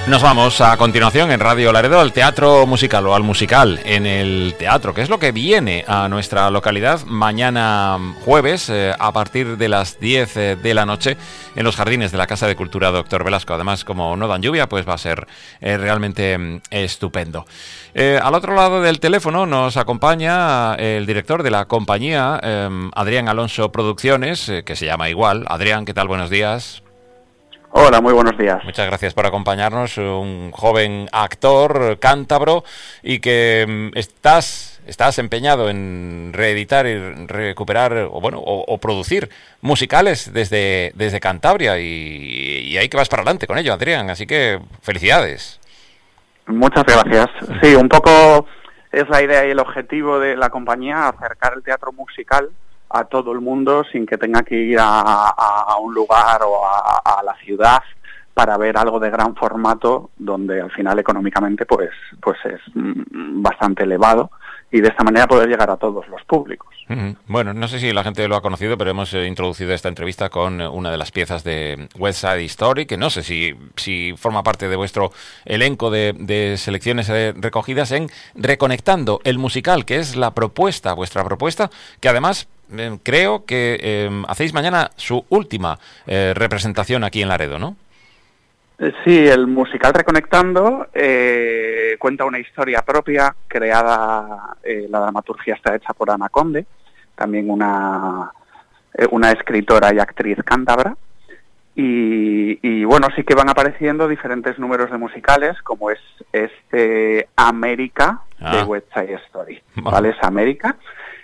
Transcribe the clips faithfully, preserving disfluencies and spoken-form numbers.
Nos vamos a continuación en Radio Laredo al teatro musical o al musical en el teatro, que es lo que viene a nuestra localidad mañana jueves eh, a partir de las diez eh, de la noche en los jardines de la Casa de Cultura Doctor Velasco. Además, como no dan lluvia, pues va a ser eh, realmente mm, estupendo. Eh, al otro lado del teléfono nos acompaña el director de la compañía, eh, Adrián Alonso Producciones, eh, que se llama igual. Adrián, ¿qué tal? Buenos días. Hola, muy buenos días. Muchas gracias por acompañarnos, un joven actor cántabro y que mm, estás estás empeñado en reeditar y recuperar o bueno o, o producir musicales desde desde Cantabria y, y ahí que vas para adelante con ello, Adrián, así que felicidades. Muchas gracias. Sí, un poco es la idea y el objetivo de la compañía, acercar el teatro musical a todo el mundo sin que tenga que ir a, a, a un lugar o a, a la ciudad para ver algo de gran formato, donde al final económicamente pues pues es bastante elevado, y de esta manera poder llegar a todos los públicos. Uh-huh. Bueno, no sé si la gente lo ha conocido, pero hemos eh, introducido esta entrevista con una de las piezas de West Side Story, que no sé si, si forma parte de vuestro elenco de, de selecciones eh, recogidas en Reconectando, el musical, que es la propuesta, vuestra propuesta, que además eh, creo que eh, hacéis mañana su última eh, representación aquí en Laredo, ¿no? Sí, el musical Reconectando eh, cuenta una historia propia creada, eh, la dramaturgia está hecha por Ana Conde, también una, eh, una escritora y actriz cántabra, y, y bueno, sí que van apareciendo diferentes números de musicales, como es este América ah. de West Side Story, ¿vale? Es América,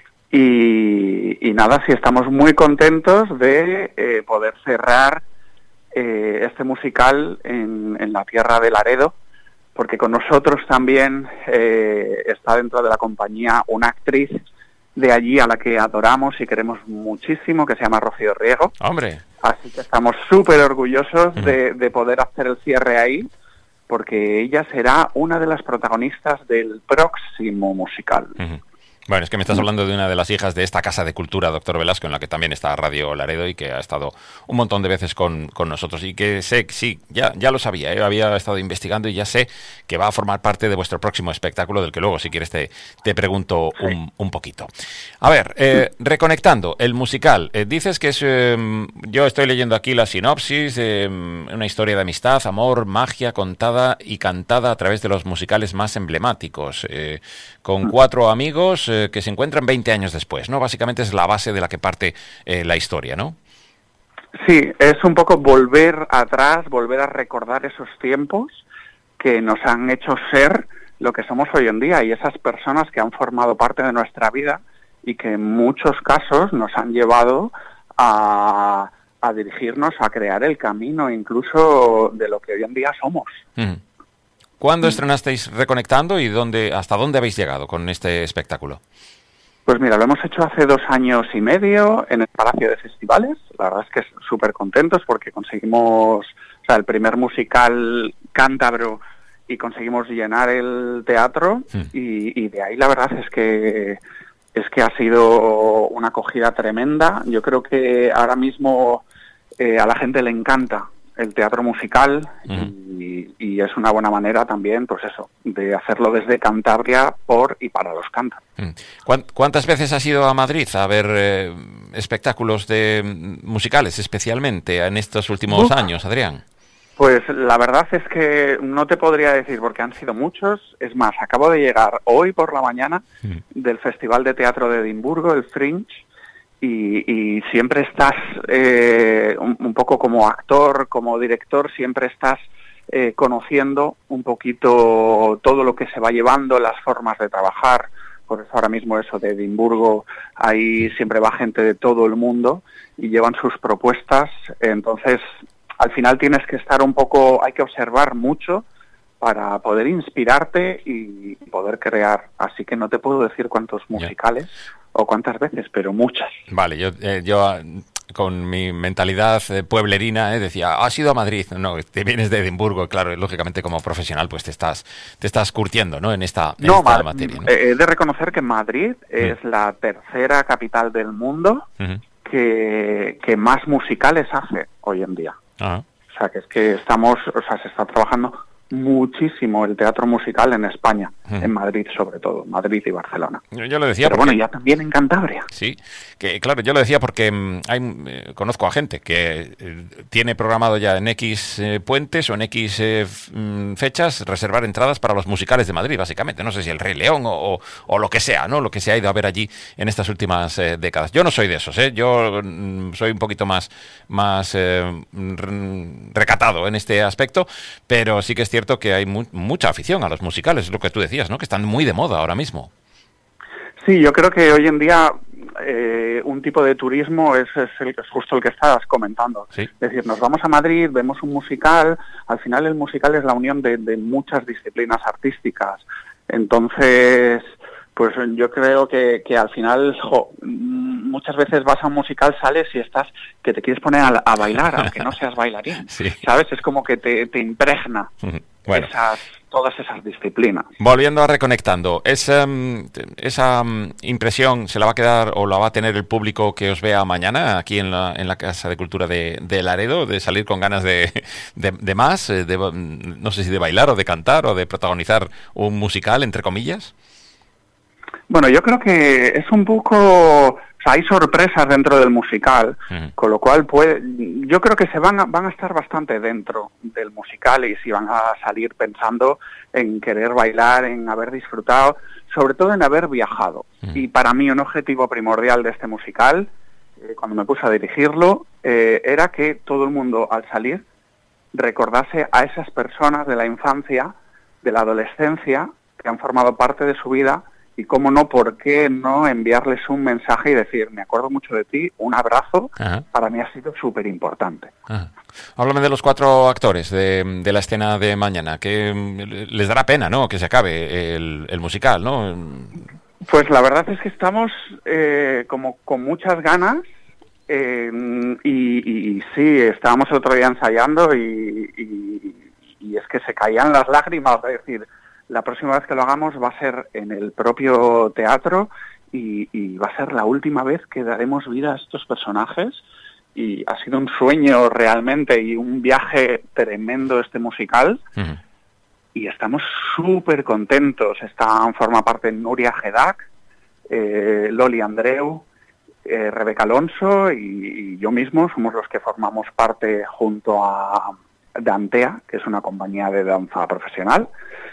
y, y nada, sí estamos muy contentos de eh, poder cerrar Eh, este musical en, en la tierra de Laredo, porque con nosotros también eh, está dentro de la compañía una actriz de allí a la que adoramos y queremos muchísimo, que se llama Rocío Riego. ¡Hombre! Así que estamos súper orgullosos uh-huh. de, de poder hacer el cierre ahí, porque ella será una de las protagonistas del próximo musical. Uh-huh. Bueno, es que me estás hablando de una de las hijas de esta Casa de Cultura, Doctor Velasco, en la que también está Radio Laredo y que ha estado un montón de veces con, con nosotros. Y que sé, sí, ya, ya lo sabía, ¿eh? Había estado investigando y ya sé que va a formar parte de vuestro próximo espectáculo, del que luego, si quieres, te, te pregunto sí. un, un poquito. A ver, eh, Reconectando, el musical. Eh, dices que es, eh, yo estoy leyendo aquí la sinopsis, eh, una historia de amistad, amor, magia, contada y cantada a través de los musicales más emblemáticos, eh, con cuatro amigos eh, que se encuentran veinte años después, ¿no? Básicamente es la base de la que parte eh, la historia, ¿no? Sí, es un poco volver atrás, volver a recordar esos tiempos que nos han hecho ser lo que somos hoy en día, y esas personas que han formado parte de nuestra vida y que en muchos casos nos han llevado a, a dirigirnos a crear el camino incluso de lo que hoy en día somos. Mm. ¿Cuándo estrenasteis Reconectando y dónde, hasta dónde habéis llegado con este espectáculo? Pues mira, lo hemos hecho hace dos años y medio en el Palacio de Festivales. La verdad es que súper contentos porque conseguimos, o sea, el primer musical cántabro y conseguimos llenar el teatro mm. y, y de ahí la verdad es que es que ha sido una acogida tremenda. Yo creo que ahora mismo eh, a la gente le encanta el teatro musical uh-huh. y, y es una buena manera también, pues eso, de hacerlo desde Cantabria por y para los cántabros. ¿Cuántas veces has ido a Madrid a ver eh, espectáculos de musicales, especialmente en estos últimos Uf. años, Adrián? Pues la verdad es que no te podría decir porque han sido muchos. Es más, acabo de llegar hoy por la mañana uh-huh. del Festival de Teatro de Edimburgo, el Fringe, Y, y siempre estás, eh, un, un poco como actor, como director, siempre estás eh, conociendo un poquito todo lo que se va llevando, las formas de trabajar. Por eso ahora mismo eso de Edimburgo, ahí siempre va gente de todo el mundo y llevan sus propuestas. Entonces, al final tienes que estar un poco, hay que observar mucho para poder inspirarte y poder crear. Así que no te puedo decir cuántos musicales yeah. o cuántas veces, pero muchas. Vale, yo, eh, yo con mi mentalidad eh, pueblerina eh, decía, has ido a Madrid. No, te vienes de Edimburgo, claro, lógicamente como profesional pues te estás te estás curtiendo, ¿no? En esta, en no, esta ma- materia. ¿no? He de reconocer que Madrid mm. es la tercera capital del mundo mm-hmm. que, que más musicales hace hoy en día. Uh-huh. O sea, que es que estamos, o sea, se está trabajando muchísimo el teatro musical en España, mm. en Madrid sobre todo, Madrid y Barcelona. Yo, yo lo decía Pero porque... bueno, ya también en Cantabria. Sí, que claro, yo lo decía porque hay, eh, conozco a gente que eh, tiene programado ya en X eh, puentes o en X eh, fechas reservar entradas para los musicales de Madrid, básicamente. No sé si El Rey León o, o, o lo que sea, ¿no? Lo que se ha ido a ver allí en estas últimas eh, décadas. Yo no soy de esos, ¿eh? Yo mm, soy un poquito más, más eh, recatado en este aspecto, pero sí que es cierto que hay mu mucha afición a los musicales, es lo que tú decías, ¿no? Que están muy de moda ahora mismo. Sí, yo creo que hoy en día eh, un tipo de turismo es, es, el, es justo el que estabas comentando. ¿Sí? Es decir, nos vamos a Madrid, vemos un musical, al final el musical es la unión de, de muchas disciplinas artísticas. Entonces, pues yo creo que, que al final, jo, muchas veces vas a un musical, sales y estás que te quieres poner a, a bailar, aunque no seas bailarín. Sí. ¿Sabes? Es como que te, te impregna bueno. esas, todas esas disciplinas. Volviendo a Reconectando, ¿esa, esa impresión se la va a quedar o la va a tener el público que os vea mañana aquí en la, en la Casa de Cultura de, de Laredo, de salir con ganas de, de, de más, de, no sé si de bailar o de cantar o de protagonizar un musical, entre comillas? Bueno, yo creo que es un poco... O sea, hay sorpresas dentro del musical, uh-huh. con lo cual puede, yo creo que se van a, van a estar bastante dentro del musical y si van a salir pensando en querer bailar, en haber disfrutado, sobre todo en haber viajado. Uh-huh. Y para mí un objetivo primordial de este musical, eh, cuando me puse a dirigirlo, eh, era que todo el mundo al salir recordase a esas personas de la infancia, de la adolescencia, que han formado parte de su vida. Y cómo no, ¿por qué no enviarles un mensaje y decir, me acuerdo mucho de ti, un abrazo? Ajá. Para mí ha sido súper importante. Háblame de los cuatro actores de, de la escena de mañana, que les dará pena, ¿no?, que se acabe el, el musical, ¿no? Pues la verdad es que estamos eh, como con muchas ganas eh, y, y sí, estábamos el otro día ensayando y, y, y es que se caían las lágrimas, es decir... La próxima vez que lo hagamos va a ser en el propio teatro y, y va a ser la última vez que daremos vida a estos personajes y ha sido un sueño realmente y un viaje tremendo este musical uh-huh. y estamos súper contentos. Está, forma parte Nuria Gedac, eh, Loli Andreu, eh, Rebeca Alonso y, y yo mismo somos los que formamos parte junto a Dantea, que es una compañía de danza profesional.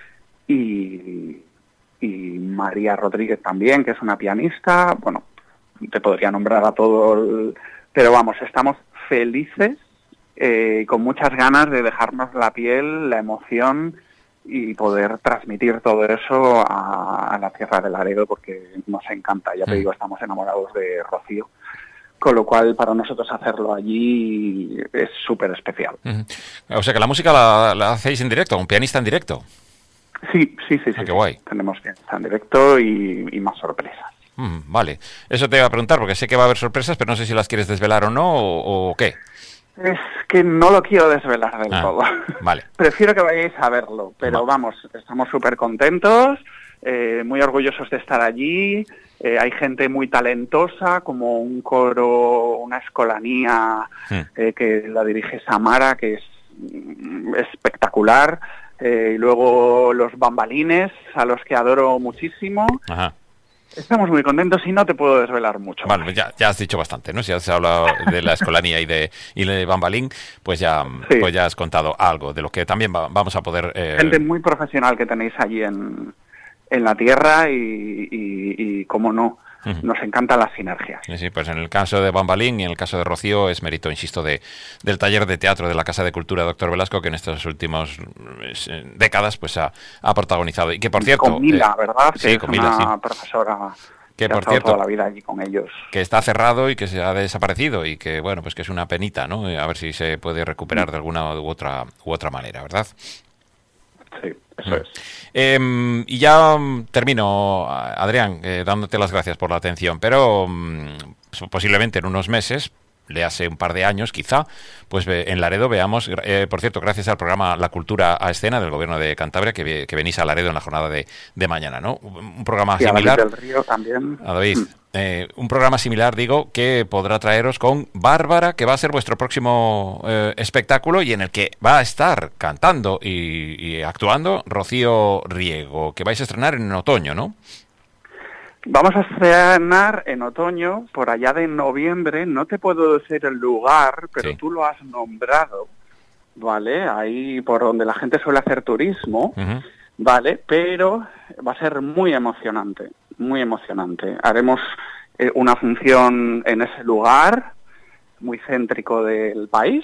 Y, y María Rodríguez también, que es una pianista. Bueno, te podría nombrar a todo, el, pero vamos, estamos felices, eh, con muchas ganas de dejarnos la piel, la emoción y poder transmitir todo eso a, a la Tierra de Laredo, porque nos encanta, ya te digo, estamos enamorados de Rocío. Con lo cual, para nosotros hacerlo allí es súper especial. Uh-huh. O sea que la música la, la hacéis en directo, un pianista en directo. Sí, sí, sí, ah, sí. Qué guay. Tenemos que estar en directo y, y más sorpresas. Mm, vale. Eso te iba a preguntar, porque sé que va a haber sorpresas, pero no sé si las quieres desvelar o no, o, o qué. Es que no lo quiero desvelar del ah, todo. Vale. Prefiero que vayáis a verlo, pero Va. vamos, estamos súper contentos, eh, muy orgullosos de estar allí. Eh, hay gente muy talentosa, como un coro, una escolanía mm. eh, que la dirige Samara, que es mm, espectacular. Eh, y luego los bambalines, a los que adoro muchísimo. Ajá. Estamos muy contentos y no te puedo desvelar mucho. Bueno, pues ya, ya has dicho bastante, ¿no? Si has hablado de la escolanía y de, y de bambalín, pues ya, sí. pues ya has contado algo de lo que también va, vamos a poder... Eh... Gente muy profesional que tenéis allí en, en la tierra y, y, y cómo no, uh-huh. nos encantan las sinergias. Sí, sí, pues en el caso de Bambalín y en el caso de Rocío es mérito, insisto, de del taller de teatro de la Casa de Cultura doctor Velasco, que en estas últimas eh, décadas pues ha, ha protagonizado. Y que, por cierto... Con Mila, eh, ¿verdad? Que sí, es con una Mila, sí. profesora... Que, que por ha cierto, toda la vida allí con ellos. Que está cerrado y que se ha desaparecido y que, bueno, pues que es una penita, ¿no? A ver si se puede recuperar de alguna u otra u otra manera, ¿verdad? Sí, eso es. Eh, y ya termino, Adrián, eh, dándote las gracias por la atención, pero mm, posiblemente en unos meses le hace un par de años, quizá, pues en Laredo veamos, eh, por cierto, gracias al programa La Cultura a Escena del Gobierno de Cantabria, que, que venís a Laredo en la jornada de, de mañana, ¿no? Un programa sí, similar. A David del Río también. A David. Eh, un programa similar, digo, que podrá traeros con Bárbara, que va a ser vuestro próximo eh, espectáculo y en el que va a estar cantando y, y actuando Rocío Riego, que vais a estrenar en otoño, ¿no? Vamos a estrenar en otoño, por allá de noviembre. No te puedo decir el lugar, pero sí, tú lo has nombrado, ¿vale? Ahí por donde la gente suele hacer turismo, uh-huh. ¿vale? Pero va a ser muy emocionante, muy emocionante. Haremos eh, una función en ese lugar, muy céntrico del país,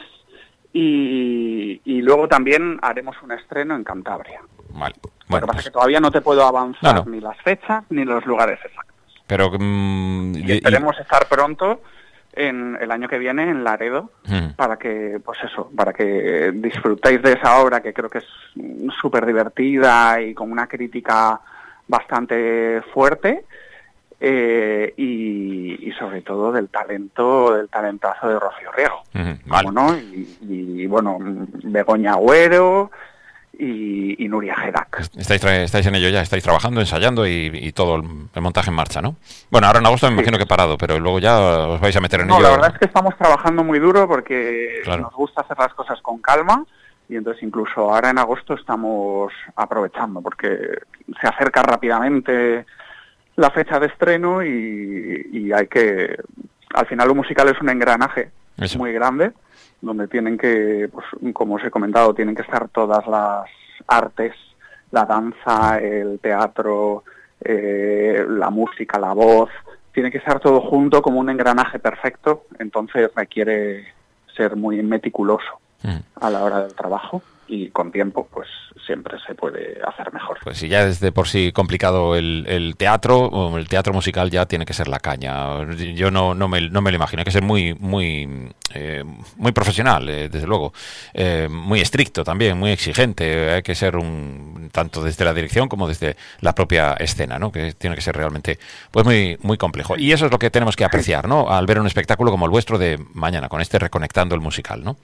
y, y luego también haremos un estreno en Cantabria. Vale. Bueno, lo que pasa pues... es que todavía no te puedo avanzar no, no. ni las fechas ni los lugares exactos. Pero mmm, y esperemos y... estar pronto en el año que viene en Laredo mm. para que, pues eso, para que disfrutéis de esa obra que creo que es súper divertida y con una crítica bastante fuerte eh, y, y sobre todo del talento, del talentazo de Rocío Riego. Mm, vale. ¿no? y, y bueno, Begoña Agüero y, y Nuria Gedac. Estáis, estáis en ello ya, estáis trabajando, ensayando y, y todo el, el montaje en marcha, ¿no? Bueno, ahora en agosto me sí. imagino que parado, pero luego ya os vais a meter en no, ello. No, la verdad es que estamos trabajando muy duro porque claro. nos gusta hacer las cosas con calma y entonces incluso ahora en agosto estamos aprovechando porque se acerca rápidamente la fecha de estreno y, y hay que... Al final lo musical es un engranaje Eso. muy grande donde tienen que, pues como os he comentado, tienen que estar todas las artes, la danza, el teatro, eh, la música, la voz, tiene que estar todo junto como un engranaje perfecto, entonces requiere ser muy meticuloso mm. a la hora del trabajo y con tiempo pues siempre se puede hacer mejor. Pues si ya es de por sí complicado el, el teatro, o el teatro musical ya tiene que ser la caña. Yo no, no, me, no me lo imagino, hay que ser muy muy eh, muy profesional, eh, desde luego, eh, muy estricto también, muy exigente, hay que ser un tanto desde la dirección como desde la propia escena, ¿no? Que tiene que ser realmente pues muy muy complejo. Y eso es lo que tenemos que apreciar, ¿no? Al ver un espectáculo como el vuestro de mañana, con este Reconectando el Musical, ¿no?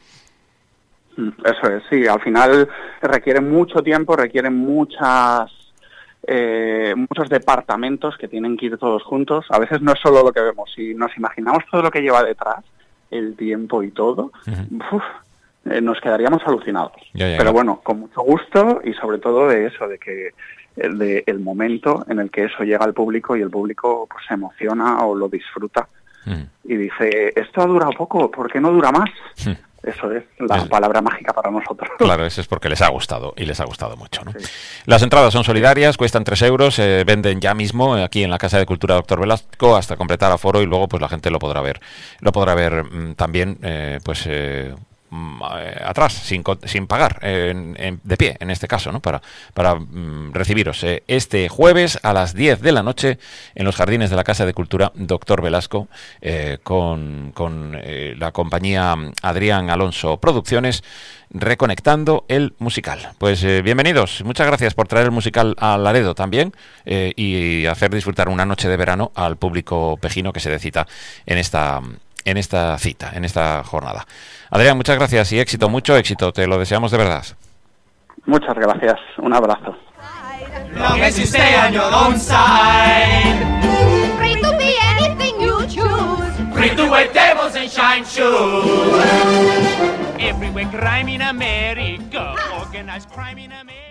Eso es, sí, al final requiere mucho tiempo, requiere muchas eh, muchos departamentos que tienen que ir todos juntos. A veces no es solo lo que vemos, si nos imaginamos todo lo que lleva detrás, el tiempo y todo, uh-huh. uf, eh, nos quedaríamos alucinados. Ya, ya, Pero ya. bueno, con mucho gusto y sobre todo de eso, de que el, de el momento en el que eso llega al público y el público pues se emociona o lo disfruta uh-huh. y dice, esto ha durado poco, ¿por qué no dura más? Uh-huh. Eso es la es, palabra mágica para nosotros. Claro, eso es porque les ha gustado y les ha gustado mucho, ¿no? Sí. Las entradas son solidarias, cuestan tres euros, se eh, venden ya mismo aquí en la Casa de Cultura Doctor Velasco hasta completar aforo y luego pues la gente lo podrá ver, lo podrá ver mmm, también, eh, pues eh, mmm, atrás, sin, sin pagar, eh, en, en, de pie en este caso, ¿no? Para, para mmm, recibiros eh, este jueves a las diez de la noche en los jardines de la Casa de Cultura Doctor Velasco eh, con, con eh, la compañía Adrián Alonso Producciones, Reconectando el Musical. Pues eh, bienvenidos, muchas gracias por traer el musical a Laredo también eh, y hacer disfrutar una noche de verano al público pejino que se dé cita en esta, en esta cita, en esta jornada. Adrián, muchas gracias y éxito, mucho éxito, te lo deseamos de verdad. Muchas gracias, un abrazo. Long as you stay on your own side. Free to be anything you choose. Free to wear devils and shine shoes. Everywhere crime in America. Organized crime in America.